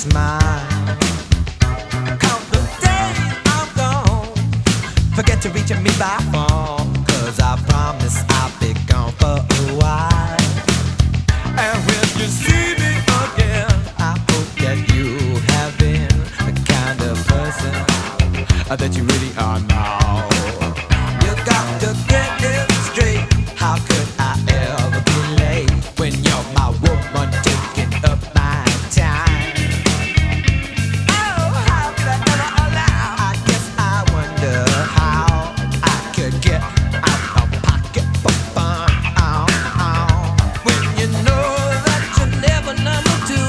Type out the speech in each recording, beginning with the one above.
smile. Count the days I'm gone, forget to reach me by phone, 'cause I promise I'll be gone for a while. And when you see me again, I hope that you have been the kind of person that you really are now. You got to get it straight. How could I ever be late when you're my woman taking up my time? Oh, how could I ever allow? I guess I wonder how I could get out of pocket for fun. When you know that you're never number two,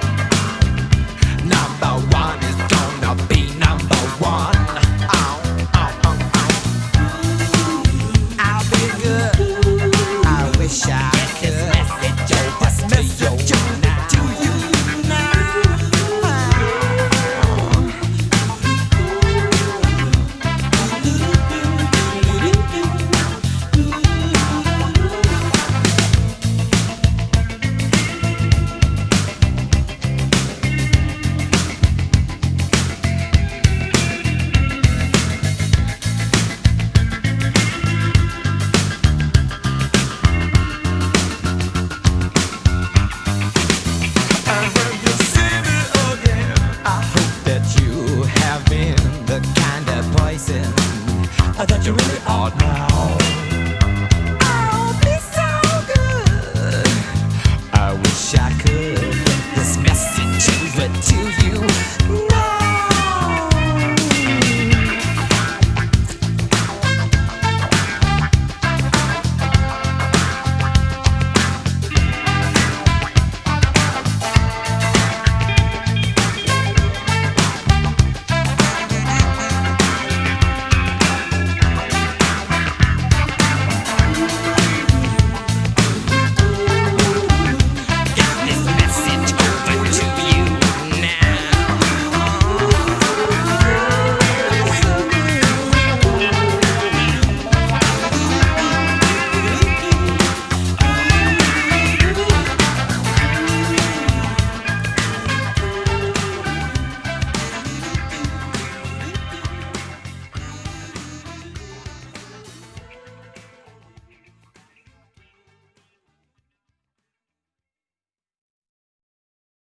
number one is gonna be number one. I'll be good. I wish I could. This message to you now. And when you see me again, I hope that you have been the kind of person that you really are now. Oh, be so good. I wish I could get this message over to you.